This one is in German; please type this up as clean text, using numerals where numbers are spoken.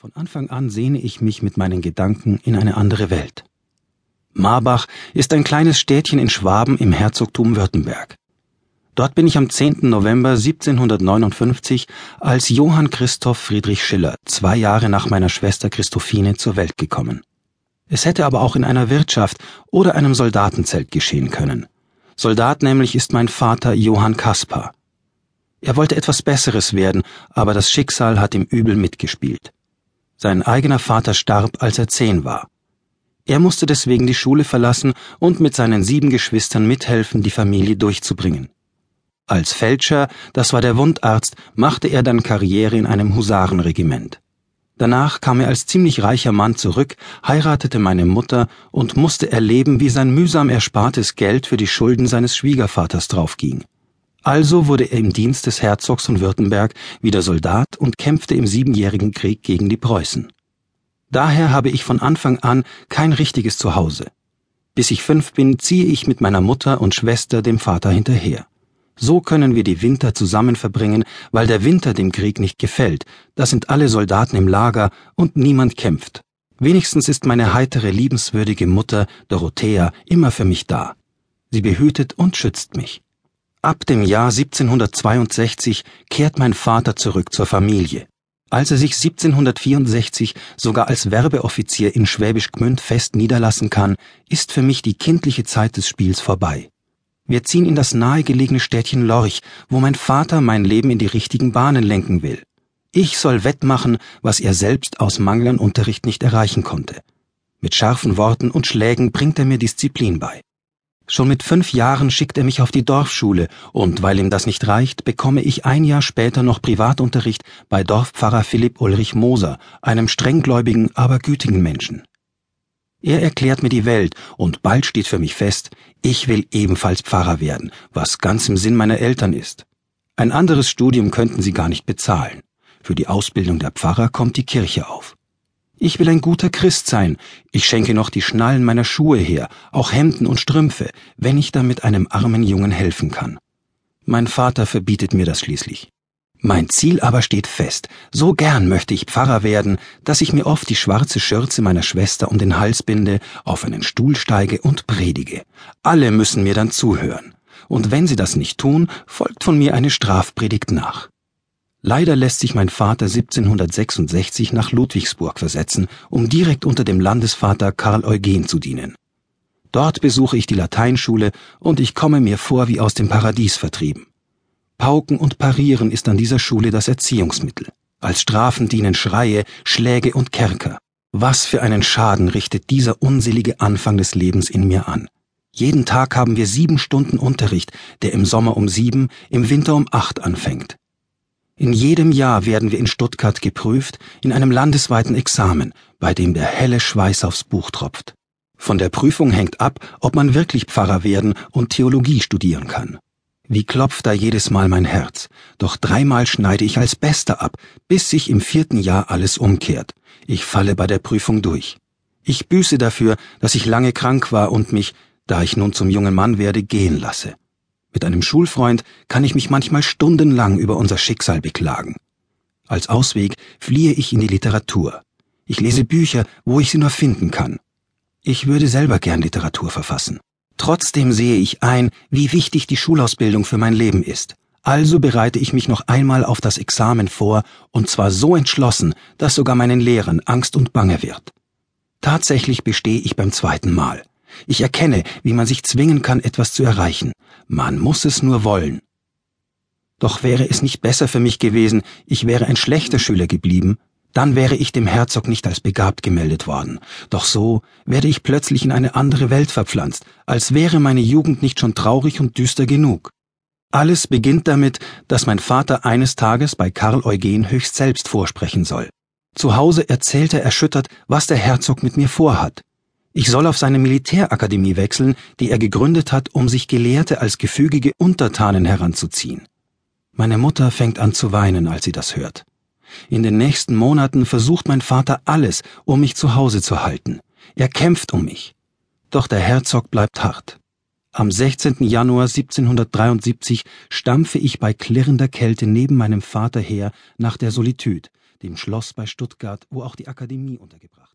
Von Anfang an sehne ich mich mit meinen Gedanken in eine andere Welt. Marbach ist ein kleines Städtchen in Schwaben im Herzogtum Württemberg. Dort bin ich am 10. November 1759 als Johann Christoph Friedrich Schiller 2 Jahre nach meiner Schwester Christophine zur Welt gekommen. Es hätte aber auch in einer Wirtschaft oder einem Soldatenzelt geschehen können. Soldat nämlich ist mein Vater Johann Caspar. Er wollte etwas Besseres werden, aber das Schicksal hat ihm übel mitgespielt. Sein eigener Vater starb, als er 10 war. Er musste deswegen die Schule verlassen und mit seinen 7 Geschwistern mithelfen, die Familie durchzubringen. Als Feldscher, das war der Wundarzt, machte er dann Karriere in einem Husarenregiment. Danach kam er als ziemlich reicher Mann zurück, heiratete meine Mutter und musste erleben, wie sein mühsam erspartes Geld für die Schulden seines Schwiegervaters draufging. Also wurde er im Dienst des Herzogs von Württemberg wieder Soldat und kämpfte im Siebenjährigen Krieg gegen die Preußen. Daher habe ich von Anfang an kein richtiges Zuhause. Bis ich 5 bin, ziehe ich mit meiner Mutter und Schwester dem Vater hinterher. So können wir die Winter zusammen verbringen, weil der Winter dem Krieg nicht gefällt. Da sind alle Soldaten im Lager und niemand kämpft. Wenigstens ist meine heitere, liebenswürdige Mutter, Dorothea, immer für mich da. Sie behütet und schützt mich. Ab dem Jahr 1762 kehrt mein Vater zurück zur Familie. Als er sich 1764 sogar als Werbeoffizier in Schwäbisch Gmünd fest niederlassen kann, ist für mich die kindliche Zeit des Spiels vorbei. Wir ziehen in das nahegelegene Städtchen Lorch, wo mein Vater mein Leben in die richtigen Bahnen lenken will. Ich soll wettmachen, was er selbst aus Mangel an Unterricht nicht erreichen konnte. Mit scharfen Worten und Schlägen bringt er mir Disziplin bei. Schon mit 5 Jahren schickt er mich auf die Dorfschule und weil ihm das nicht reicht, bekomme ich 1 Jahr später noch Privatunterricht bei Dorfpfarrer Philipp Ulrich Moser, einem strenggläubigen, aber gütigen Menschen. Er erklärt mir die Welt und bald steht für mich fest, ich will ebenfalls Pfarrer werden, was ganz im Sinn meiner Eltern ist. Ein anderes Studium könnten sie gar nicht bezahlen. Für die Ausbildung der Pfarrer kommt die Kirche auf. Ich will ein guter Christ sein. Ich schenke noch die Schnallen meiner Schuhe her, auch Hemden und Strümpfe, wenn ich damit einem armen Jungen helfen kann. Mein Vater verbietet mir das schließlich. Mein Ziel aber steht fest. So gern möchte ich Pfarrer werden, dass ich mir oft die schwarze Schürze meiner Schwester um den Hals binde, auf einen Stuhl steige und predige. Alle müssen mir dann zuhören. Und wenn sie das nicht tun, folgt von mir eine Strafpredigt nach. Leider lässt sich mein Vater 1766 nach Ludwigsburg versetzen, um direkt unter dem Landesvater Karl Eugen zu dienen. Dort besuche ich die Lateinschule und ich komme mir vor wie aus dem Paradies vertrieben. Pauken und Parieren ist an dieser Schule das Erziehungsmittel. Als Strafen dienen Schreie, Schläge und Kerker. Was für einen Schaden richtet dieser unselige Anfang des Lebens in mir an? Jeden Tag haben wir 7 Stunden Unterricht, der im Sommer um 7, im Winter um 8 anfängt. In jedem Jahr werden wir in Stuttgart geprüft, in einem landesweiten Examen, bei dem der helle Schweiß aufs Buch tropft. Von der Prüfung hängt ab, ob man wirklich Pfarrer werden und Theologie studieren kann. Wie klopft da jedes Mal mein Herz, doch 3-mal schneide ich als Bester ab, bis sich im 4. Jahr alles umkehrt. Ich falle bei der Prüfung durch. Ich büße dafür, dass ich lange krank war und mich, da ich nun zum jungen Mann werde, gehen lasse. Mit einem Schulfreund kann ich mich manchmal stundenlang über unser Schicksal beklagen. Als Ausweg fliehe ich in die Literatur. Ich lese Bücher, wo ich sie nur finden kann. Ich würde selber gern Literatur verfassen. Trotzdem sehe ich ein, wie wichtig die Schulausbildung für mein Leben ist. Also bereite ich mich noch einmal auf das Examen vor, und zwar so entschlossen, dass sogar meinen Lehrern Angst und Bange wird. Tatsächlich bestehe ich beim 2. Mal. Ich erkenne, wie man sich zwingen kann, etwas zu erreichen. Man muss es nur wollen. Doch wäre es nicht besser für mich gewesen, ich wäre ein schlechter Schüler geblieben, dann wäre ich dem Herzog nicht als begabt gemeldet worden. Doch so werde ich plötzlich in eine andere Welt verpflanzt, als wäre meine Jugend nicht schon traurig und düster genug. Alles beginnt damit, dass mein Vater eines Tages bei Karl Eugen höchst selbst vorsprechen soll. Zu Hause erzählt er erschüttert, was der Herzog mit mir vorhat. Ich soll auf seine Militärakademie wechseln, die er gegründet hat, um sich Gelehrte als gefügige Untertanen heranzuziehen. Meine Mutter fängt an zu weinen, als sie das hört. In den nächsten Monaten versucht mein Vater alles, um mich zu Hause zu halten. Er kämpft um mich. Doch der Herzog bleibt hart. Am 16. Januar 1773 stampfe ich bei klirrender Kälte neben meinem Vater her nach der Solitude, dem Schloss bei Stuttgart, wo auch die Akademie untergebracht